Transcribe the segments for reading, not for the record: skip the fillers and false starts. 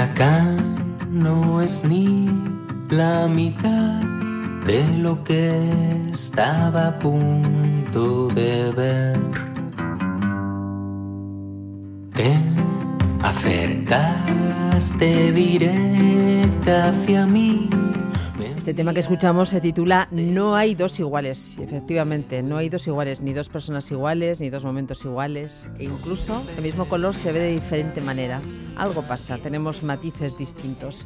acá no es ni la mitad de lo que estaba a punto de ver. Te acercaste directa hacia mí. Este tema que escuchamos se titula No hay dos iguales. Y efectivamente, no hay dos iguales, ni dos personas iguales, ni dos momentos iguales. E incluso el mismo color se ve de diferente manera. Algo pasa, tenemos matices distintos.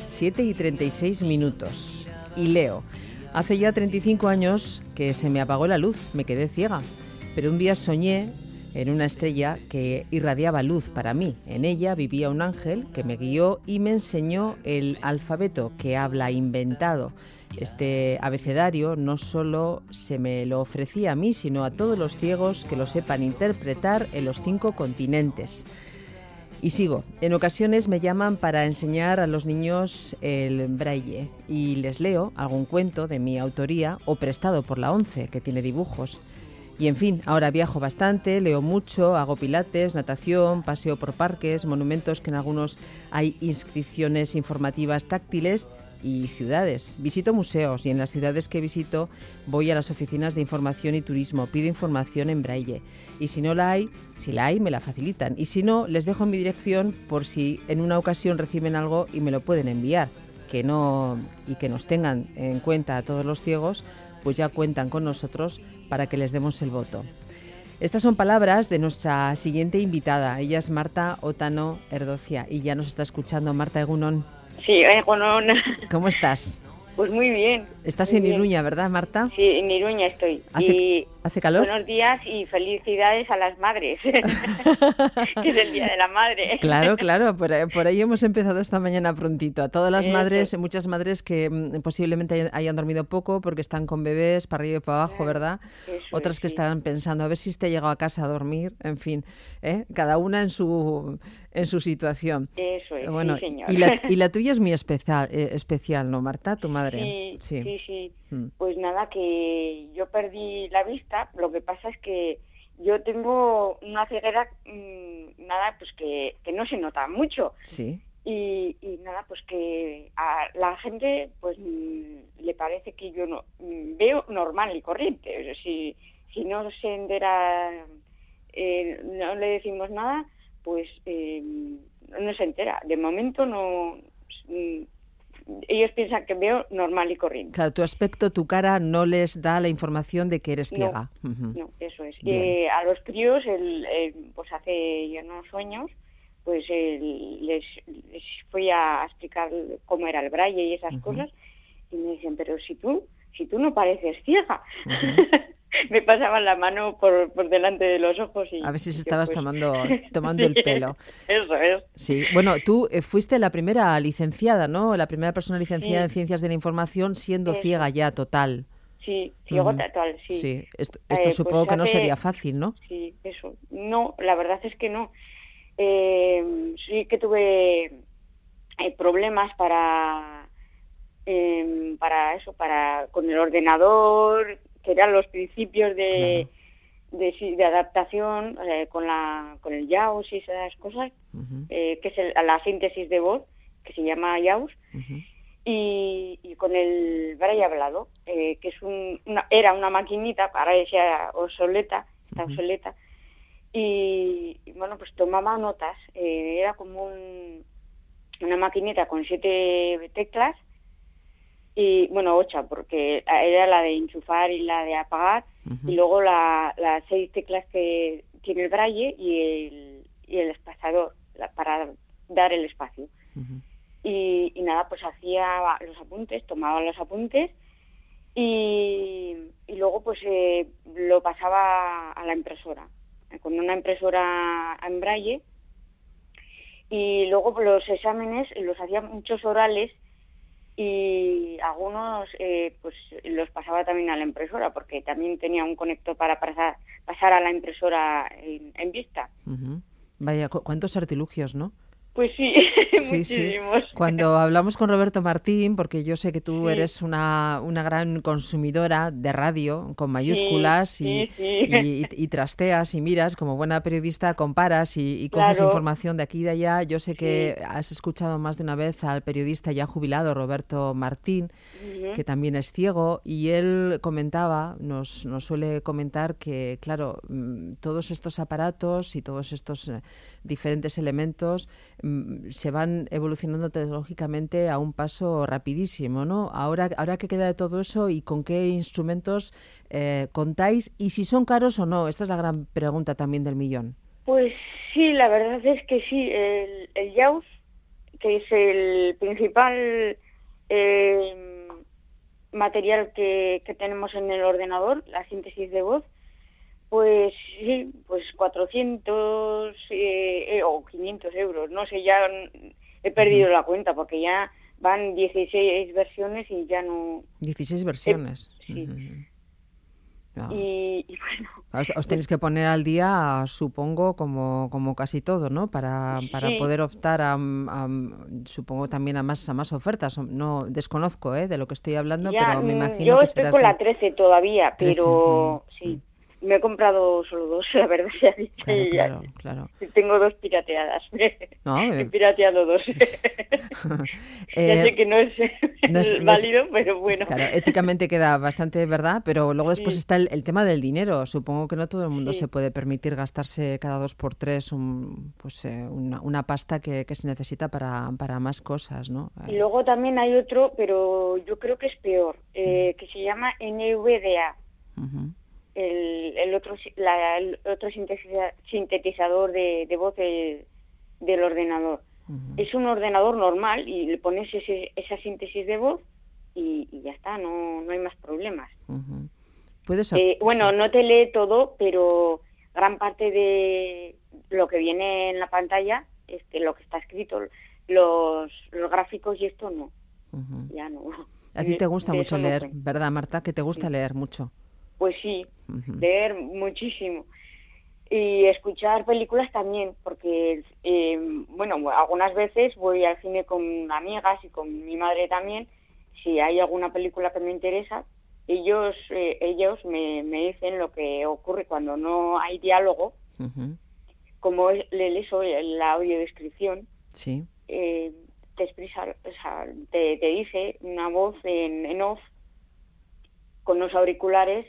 7:36. Y leo. Hace ya 35 años que se me apagó la luz, me quedé ciega. Pero un día soñé en una estrella que irradiaba luz para mí. En ella vivía un ángel que me guió y me enseñó el alfabeto que habla inventado. Este abecedario no solo se me lo ofrecía a mí, sino a todos los ciegos que lo sepan interpretar en los 5 continentes. Y sigo. En ocasiones me llaman para enseñar a los niños el braille y les leo algún cuento de mi autoría o prestado por la ONCE, que tiene dibujos. Y en fin, ahora viajo bastante, leo mucho, hago pilates, natación, paseo por parques, monumentos que en algunos hay inscripciones informativas táctiles y ciudades. Visito museos y en las ciudades que visito voy a las oficinas de información y turismo, pido información en braille. Y si la hay, me la facilitan. Y si no, les dejo mi dirección por si en una ocasión reciben algo y me lo pueden enviar. Que nos tengan en cuenta a todos los ciegos, pues ya cuentan con nosotros para que les demos el voto. Estas son palabras de nuestra siguiente invitada. Ella es Marta Otano Erdocia y ya nos está escuchando. Marta, egunon. Sí, egunon. ¿Cómo estás? Pues muy bien. Estás muy en bien. Iruña, ¿verdad, Marta? Sí, en Iruña estoy. ¿Hace calor? Buenos días y felicidades a las madres, que es el Día de la Madre. Claro, por ahí hemos empezado esta mañana prontito. A todas las madres, muchas madres que posiblemente hayan dormido poco porque están con bebés para arriba y para abajo, ¿verdad? Otras que estarán pensando a ver si te ha llegado a casa a dormir, en fin, cada una en su situación. Eso es, bueno, sí, señor. Y la tuya es muy especial, ¿no, Marta? Tu madre. Sí. Pues nada, que yo perdí la vista. Lo que pasa es que yo tengo una ceguera, pues que no se nota mucho. Sí. Y nada, pues que a la gente pues le parece que yo no veo normal y corriente. O sea, si no se entera, no le decimos nada, pues no se entera. De momento no. Ellos piensan que veo normal y corriente. Claro, tu aspecto, tu cara no les da la información de que eres ciega. No, eso es. A los críos, pues hace ya unos años, pues les fui a explicar cómo era el braille y esas cosas, y me dicen, pero si tú no pareces ciega. Me pasaban la mano por delante de los ojos y... A ver si se estabas tomando el pelo. Eso es. Sí. Bueno, tú fuiste la primera licenciada, ¿no? La primera persona licenciada en Ciencias de la Información siendo ciega ya total. Sí, ciego total, sí. Sí, esto supongo pues que no sería fácil, ¿no? Sí, eso. No, la verdad es que no. Sí que tuve problemas para con el ordenador, que eran los principios de adaptación con el JAWS y esas cosas, que es la síntesis de voz, que se llama JAWS, y con el braille hablado, que es era una maquinita, ahora ya obsoleta, está obsoleta, y bueno, pues tomaba notas, era como una maquinita con 7 teclas, y bueno, 8, porque era la de enchufar y la de apagar, y luego las 6 teclas que tiene el braille y el espaciador para dar el espacio. Y nada, pues hacía los apuntes, tomaba los apuntes y luego pues lo pasaba a la impresora, con una impresora en braille, y luego los exámenes los hacía muchos orales, y algunos pues los pasaba también a la impresora, porque también tenía un conector para pasar a la impresora en vista. Vaya, ¿cuántos artilugios, no? Pues sí, Sí, sí. muchísimos. Cuando hablamos con Roberto Martín, porque yo sé que tú eres una gran consumidora de radio, con Sí, mayúsculas, sí, sí, y trasteas y miras, como buena periodista, comparas y coges claro, información de aquí y de allá. Yo sé sí. que has escuchado más de una vez al periodista ya jubilado, Roberto Martín, Ujú. que también es ciego, y él comentaba, nos suele comentar que, claro, todos estos aparatos y todos estos diferentes elementos se van evolucionando tecnológicamente a un paso rapidísimo, ¿no? Ahora ¿qué queda de todo eso y con qué instrumentos contáis y si son caros o no? Esta es la gran pregunta también del millón. Pues sí, la verdad es que sí. El JAWS, que es el principal eh, material que tenemos en el ordenador, la síntesis de voz, pues sí, pues 400 o 500 euros, no sé, ya he Uh-huh. perdido la cuenta porque ya van 16 versiones y ya no... 16 eh, versiones. sí, Uh-huh. No. y bueno, Os tenéis que poner al día, supongo, como casi todo, ¿no? Para sí, poder optar supongo, también a más ofertas. No desconozco, de lo que estoy hablando, ya, pero me imagino yo que estoy será con así. la 13 todavía, 13. pero sí, me he comprado solo dos, la verdad se ha dicho, Claro, y ya claro, claro. tengo dos pirateadas, No, he pirateado dos. Ya eh, sé que no es no es, no es- válido, pero bueno, claro, éticamente queda bastante verdad, pero luego después sí, está el tema del dinero. Supongo que no todo el mundo se sí. puede permitir gastarse cada 2 por 3 una pasta que se necesita para más cosas, ¿no? Y luego también hay otro, pero yo creo que es peor, que se llama NVDA, Ujú, el otro sintetizador de voz del ordenador. ujú, Es un ordenador normal y le pones esa síntesis de voz y ya está, no hay más problemas. ujú. Puedes Bueno, sí. no te lee todo, pero gran parte de lo que viene en la pantalla, lo que está escrito, los gráficos y esto no, Ujú. ya no. A ti te gusta De mucho eso no leer, cuento. ¿verdad, Marta? Que te gusta Sí. leer mucho. Pues sí, Ujú, leer muchísimo. Y escuchar películas también, porque, bueno, algunas veces voy al cine con amigas y con mi madre también. Si hay alguna película que me interesa, ellos me dicen lo que ocurre cuando no hay diálogo, ujú. como es eso, la audiodescripción, Sí, eh, te expresa, o sea, te dice una voz en off con los auriculares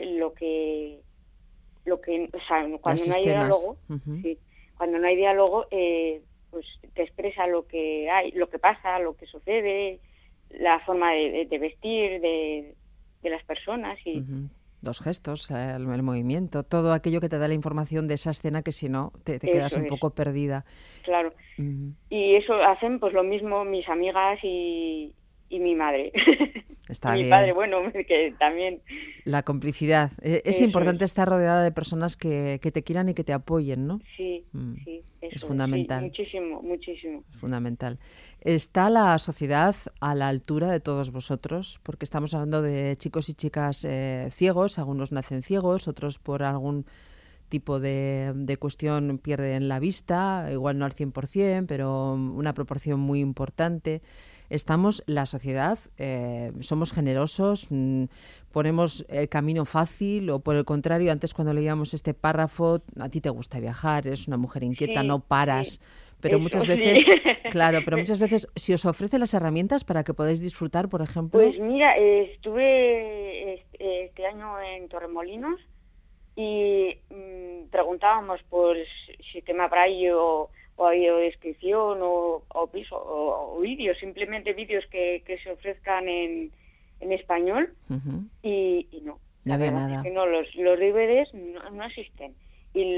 o sea, cuando las no hay escenas. diálogo, Ujú, sí, cuando no hay diálogo, pues te expresa lo que hay, lo que pasa, lo que sucede, la forma de vestir de las personas y ujú. Los gestos, el movimiento, todo aquello que te da la información de esa escena que si no te quedas eso un es, poco perdida. claro. Ujú. Y eso hacen pues lo mismo mis amigas y mi madre. Y Está mi padre, bien. bueno, que también, La complicidad. Es eso es. importante estar rodeada de personas que te quieran y que te apoyen, ¿no? Sí, Mm, sí, Es eso es, sí, fundamental. muchísimo, muchísimo. Es fundamental. ¿Está la sociedad a la altura de todos vosotros? Porque estamos hablando de chicos y chicas ciegos, algunos nacen ciegos, otros por algún tipo de cuestión pierden la vista, igual no al 100%, pero una proporción muy importante. Estamos, la sociedad, somos generosos, ponemos el camino fácil o por el contrario, antes cuando leíamos este párrafo, a ti te gusta viajar, eres una mujer inquieta, no Sí, sí, paras, pero eso muchas sí. veces, claro, pero muchas veces si os ofrece las herramientas para que podáis disfrutar, por ejemplo. Pues mira, estuve este año en Torremolinos y preguntábamos por sistema Braille o audiodescripción o vídeos, simplemente vídeos que se ofrezcan en español Ujú, y no, no la había verdad es nada. que no, los DVDs no existen y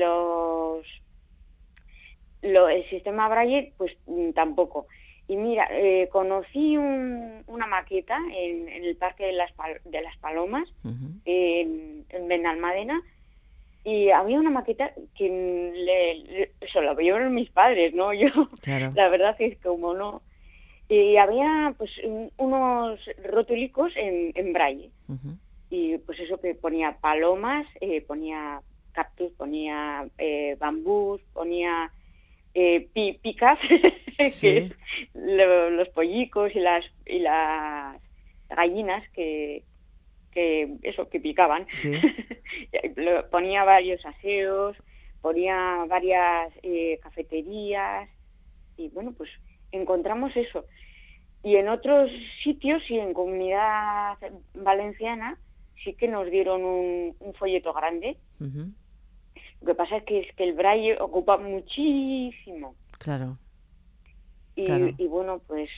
el sistema Braille pues tampoco. Y mira, conocí una maqueta en el Parque de las Palomas, Ujú, en Benalmádena, y había una maqueta que eso la vieron mis padres, ¿no? Yo, claro. la verdad es que como no. Y había pues unos rotulicos en Braille, Ujú. y pues eso que ponía palomas, ponía cactus, ponía bambús, ponía picas, Sí. que es los pollicos y las gallinas que picaban. Sí. Ponía varios aseos, ponía varias cafeterías y bueno, pues encontramos eso. Y en otros sitios y en Comunidad Valenciana sí que nos dieron un folleto grande. Uh-huh. Lo que pasa es que el braille ocupa muchísimo. Claro. Y, Claro. y bueno, pues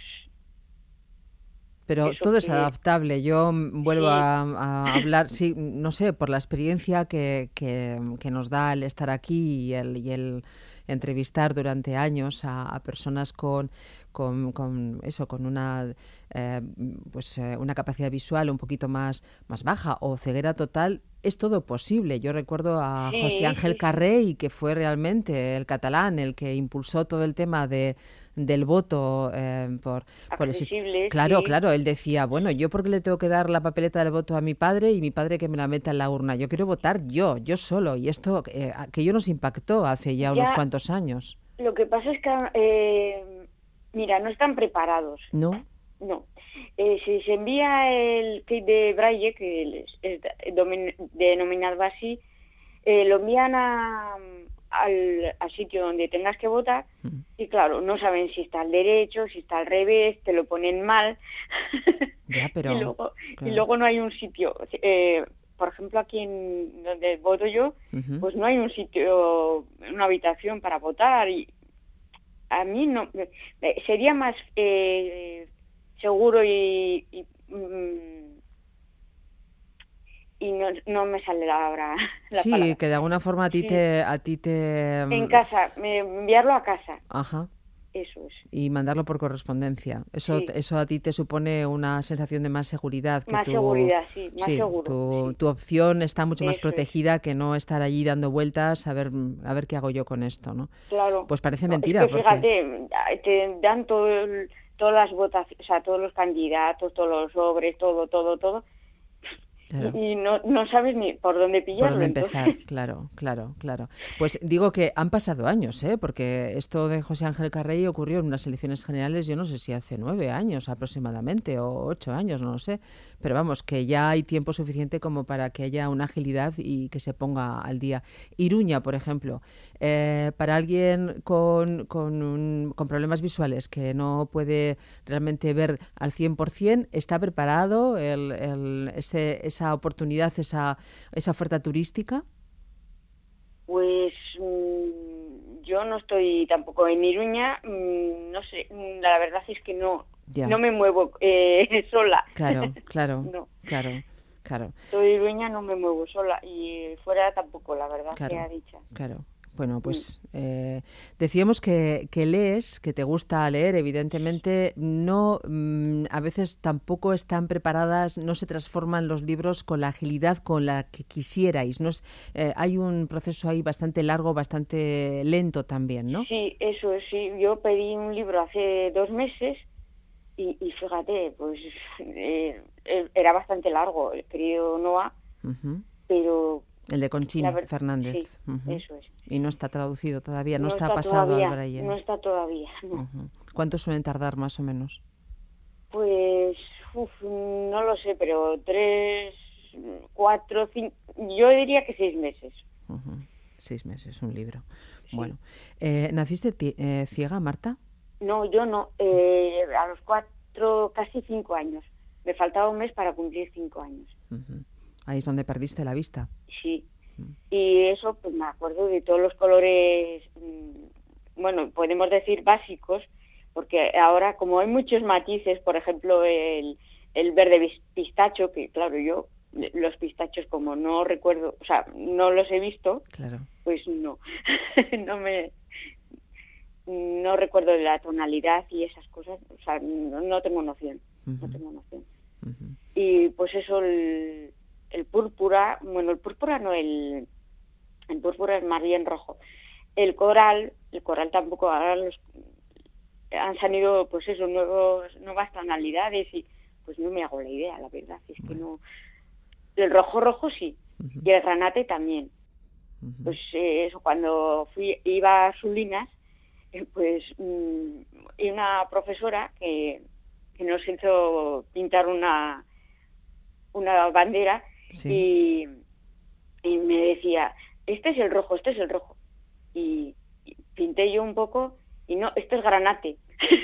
Pero eso todo es que adaptable. Yo vuelvo sí, a hablar, sí, no sé, por la experiencia que nos da el estar aquí y el entrevistar durante años a personas con eso, con una una capacidad visual un poquito más baja o ceguera total. Es todo posible. Yo recuerdo a José sí, Ángel sí, sí. Carré, que fue realmente el catalán el que impulsó todo el tema del voto por el sistema. Accesible, Claro, sí. claro, él decía, bueno, ¿yo por qué le tengo que dar la papeleta del voto a mi padre y mi padre que me la meta en la urna? Yo quiero votar yo solo. Y esto aquello nos impactó hace ya unos Ya, cuantos años. lo que pasa es que, mira, no están preparados. ¿No? No. Si se envía el kit de Braille, que es denominado así, lo envían al sitio donde tengas que votar y claro, no saben si está al derecho, si está al revés, te lo ponen mal Ya, y pero... luego Claro. no hay un sitio. Por ejemplo, aquí en donde voto yo, Ujú. pues no hay un sitio, una habitación para votar y a mí no sería más seguro y no me sale ahora la Sí, palabra. que de alguna forma Sí, a ti te... en casa, enviarlo a casa, Ajá. eso es, Y mandarlo por correspondencia. sí, Eso a ti te supone una sensación de más seguridad, que más seguridad, sí, más sí, seguro, sí, tu opción está mucho más eso es, protegida que no estar allí dando vueltas a ver qué hago yo con esto, ¿no? claro. Pues parece No, es mentira, que porque... fíjate, te dan todas las votaciones, o sea, todos los candidatos, todos los sobres, todo, Claro. y no sabes ni por dónde Por pillarlo, dónde empezar, entonces, claro, claro, claro. Pues digo que han pasado años, ¿eh? Porque esto de José Ángel Carrey ocurrió en unas elecciones generales, yo no sé si hace 9 años aproximadamente, o 8 años, no lo sé. Pero vamos, que ya hay tiempo suficiente como para que haya una agilidad y que se ponga al día. Iruña, por ejemplo, para alguien con problemas visuales que no puede realmente ver al 100%, ¿está preparado esa oportunidad, esa oferta turística? pues yo no estoy tampoco en Iruña, no sé, la verdad es que no Ya, me muevo sola, claro, claro, no, claro, claro, estoy en Iruña, no me muevo sola y fuera tampoco, la verdad sea claro, dicha. claro. Bueno, Mm. pues decíamos que lees, que te gusta leer, evidentemente, no, a veces tampoco están preparadas, no se transforman los libros con la agilidad con la que quisierais. No es, hay un proceso ahí bastante largo, bastante lento también, ¿no? Sí, eso es, sí, yo pedí un libro hace 2 meses y fíjate, pues era bastante largo, el querido Noah, Ujú. pero El de la Conchín verdad, sí, Fernández. Ujú. eso es. Y no está traducido todavía, no No está está pasado al todavía, braille. no está todavía, no. Ujú. ¿Cuánto suelen tardar más o menos? Pues, no lo sé, pero 3, 4, 5, yo diría que 6 meses, Ujú. 6 meses, un libro. sí. Bueno, ¿naciste ciega, Marta? No, yo no, a los 4, casi 5 años. Me faltaba un mes para cumplir 5 años, Ujú. Ahí es donde perdiste la vista. sí. Y eso, pues me acuerdo de todos los colores, bueno, podemos decir básicos, porque ahora como hay muchos matices, por ejemplo, el verde pistacho, que claro, yo los pistachos como no recuerdo, o sea, no los he visto, Claro. pues no, no recuerdo la tonalidad y esas cosas, o sea, no tengo noción, no Ujú. tengo noción. Ujú. Y pues eso, el púrpura, bueno, el púrpura no, el púrpura es más bien rojo. El coral tampoco, ahora han salido, pues eso, nuevas tonalidades y pues no me hago la idea, la verdad, es que Bueno. no. El rojo sí, Ujú. y el granate también. Ujú. Pues eso, cuando iba a Sulinas, pues y una profesora que nos hizo pintar una bandera Sí. y me decía, este es el rojo, este es el rojo. Y pinté yo un poco y no, esto es granate.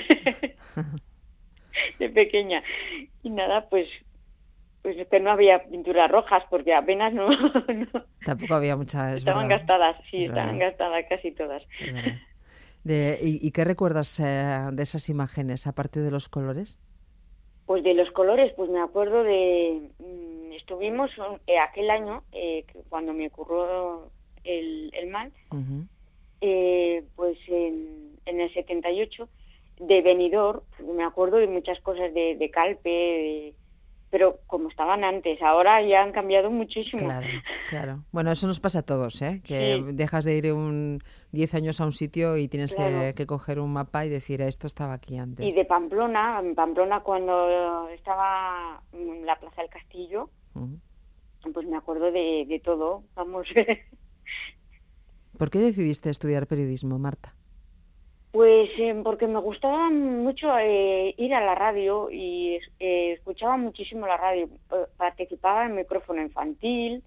De pequeña. Y nada, pues es que no había pinturas rojas porque apenas no, Tampoco había mucha, es estaban verdad. gastadas, sí, Es estaban verdad, gastadas casi todas. es verdad. ¿Y qué recuerdas de esas imágenes, aparte de los colores? Pues de los colores, pues me acuerdo de... estuvimos aquel año, cuando me ocurrió el mal, Ujú. pues en el 78, de Benidorm, me acuerdo de muchas cosas de Calpe, pero como estaban antes, ahora ya han cambiado muchísimo. Claro, claro. Bueno, eso nos pasa a todos, ¿eh? Que Sí, dejas de ir 10 años a un sitio y tienes claro. que coger un mapa y decir, esto estaba aquí Y antes. de Pamplona, en Pamplona cuando estaba en la Plaza del Castillo, Ujú. pues me acuerdo de todo, vamos. ¿Por qué decidiste estudiar periodismo, Marta? Pues porque me gustaba mucho ir a la radio y escuchaba muchísimo la radio. Participaba en micrófono infantil,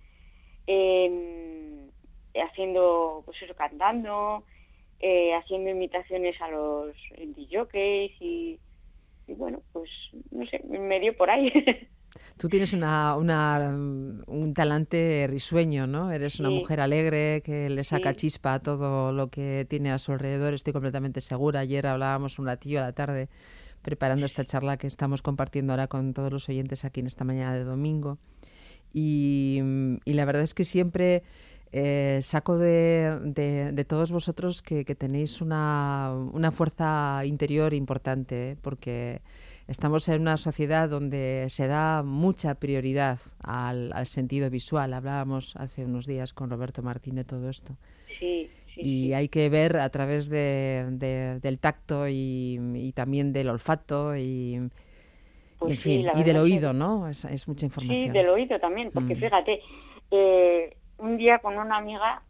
haciendo, pues eso, cantando, haciendo imitaciones a los DJs y bueno, pues no sé, me dio por ahí. Tú tienes un talante risueño, ¿no? Eres una Sí, mujer alegre que le saca sí, chispa a todo lo que tiene a su alrededor, estoy completamente segura. Ayer hablábamos un ratillo a la tarde preparando esta charla que estamos compartiendo ahora con todos los oyentes aquí en esta mañana de domingo. Y la verdad es que siempre saco de todos vosotros que tenéis una fuerza interior importante, ¿eh? Porque estamos en una sociedad donde se da mucha prioridad al sentido visual. Hablábamos hace unos días con Roberto Martín de todo esto. sí, sí, Y sí. hay que ver a través del tacto y también del olfato y Pues en sí, fin, la y del verdad es oído, que ¿no? Es mucha sí, información. del oído también, porque Mm. fíjate, un día con una amiga,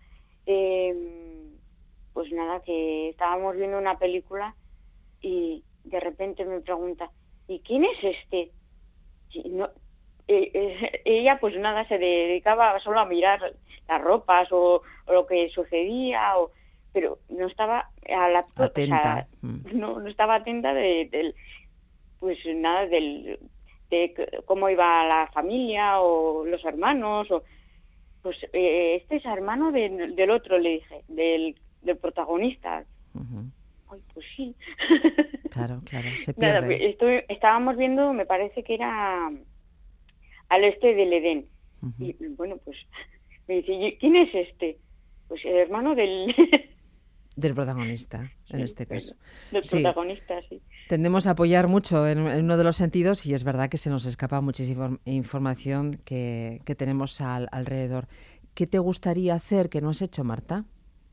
pues nada, que estábamos viendo una película y de repente me pregunta, ¿y quién es este? Y no, ella pues nada, se dedicaba solo a mirar las ropas o lo que sucedía, pero no estaba o Atenta. sea, no estaba atenta pues nada, cómo iba la familia o los hermanos, pues este es hermano del otro, le dije, del protagonista. Ujú. Ay, pues sí. Claro, claro, se Nada, pierde. estábamos viendo, me parece que era al este del Edén. Ujú. Y bueno, pues me dice, "¿Y quién es este? Pues el hermano del... Del protagonista, en sí, este bueno, caso. del Sí, protagonista, sí. tendemos a apoyar mucho en uno de los sentidos y es verdad que se nos escapa muchísima información que tenemos alrededor. ¿Qué te gustaría hacer que no has hecho, Marta?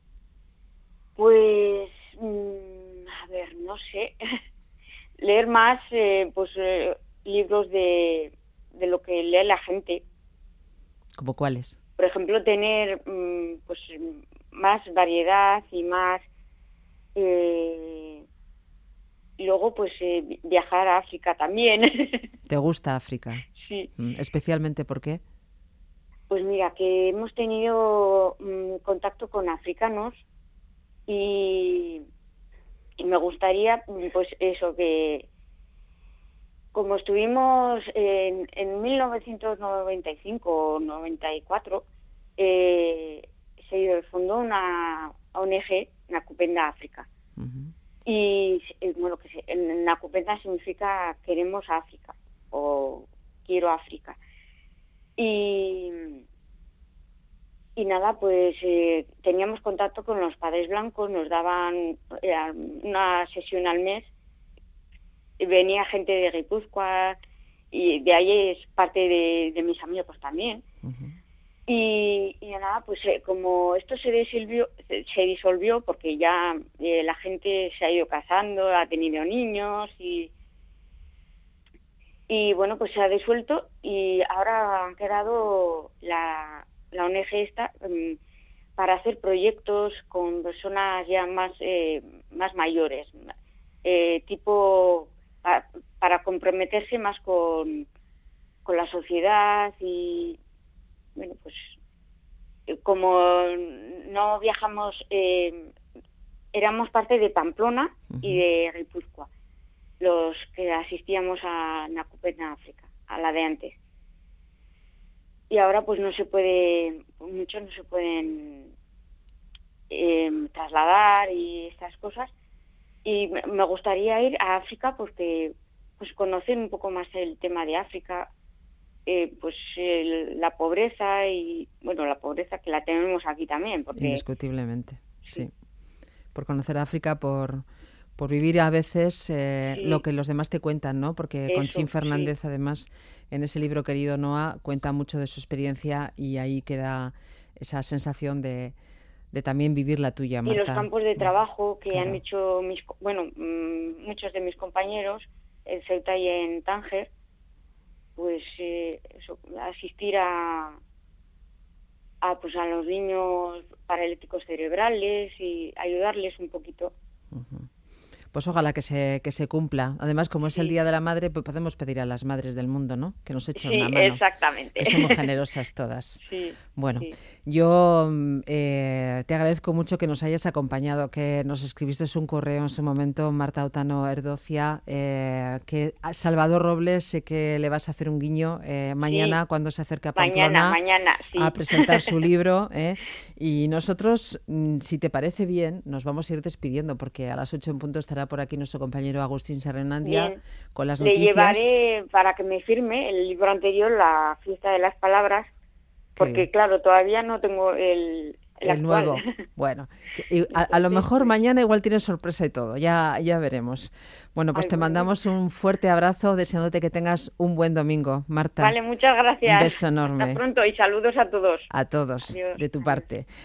Pues, a ver, no sé. Leer más, pues, libros de lo que lee la gente. ¿Como cuáles? Por ejemplo, tener, pues, más variedad y más... y luego, pues, viajar a África también. ¿Te gusta África? Sí. ¿Especialmente por qué? Pues mira, que hemos tenido contacto con africanos y, y me gustaría, pues eso, que como estuvimos en 1995 o 94, se fundó una ONG, Nakupenda África. Ujú. Y bueno, en Nakupenda significa queremos África o quiero África. Y, y nada, pues teníamos contacto con los padres blancos, nos daban una sesión al mes, y venía gente de Guipúzcoa y de ahí es parte de mis amigos también. Ujú. Y nada, pues como esto se disolvió porque ya la gente se ha ido casando, ha tenido niños y bueno, pues se ha disuelto y ahora han quedado la ONG esta para hacer proyectos con personas ya más mayores, tipo para comprometerse más con la sociedad. Y bueno, pues como no viajamos, éramos parte de Pamplona y de Guipúzcoa, los que asistíamos a Nakupet, África, a la de antes. Y ahora pues no se puede, muchos no se pueden trasladar y estas cosas. Y me gustaría ir a África porque pues conocer un poco más el tema de África, pues la pobreza y bueno, la pobreza que la tenemos aquí también, porque indiscutiblemente, sí. Por conocer África, por vivir a veces lo que los demás te cuentan, ¿no? Porque Conchín Fernández, además, en ese libro Querido Noa, cuenta mucho de su experiencia y ahí queda esa sensación de también vivir la tuya, Marta. Y los campos de trabajo que han hecho muchos de mis compañeros en Ceuta y en Tánger, pues asistir a los niños paralíticos cerebrales y ayudarles un poquito. Pues ojalá que se cumpla. Además, como es el Día de la Madre, pues podemos pedir a las madres del mundo, ¿no? Que nos echen una mano. Exactamente. Que somos generosas todas. Sí. Bueno, yo te agradezco mucho que nos hayas acompañado, que nos escribiste un correo en su momento, Marta Otano Erdocia, que a Salvador Robles sé que le vas a hacer un guiño mañana cuando se acerque a Pamplona mañana, sí, a presentar su libro. Y nosotros, si te parece bien, nos vamos a ir despidiendo porque a las 8 en punto estará por aquí nuestro compañero Agustín Serrenandia con las noticias. Le llevaré para que me firme el libro anterior, La fiesta de las palabras, porque claro, todavía no tengo el nuevo. Bueno, a lo mejor mañana igual tienes sorpresa y todo, ya veremos. Bueno, pues te mandamos un fuerte abrazo, deseándote que tengas un buen domingo, Marta. Vale, muchas gracias. Un beso enorme. Hasta pronto y saludos a todos. A todos, adiós, de tu parte.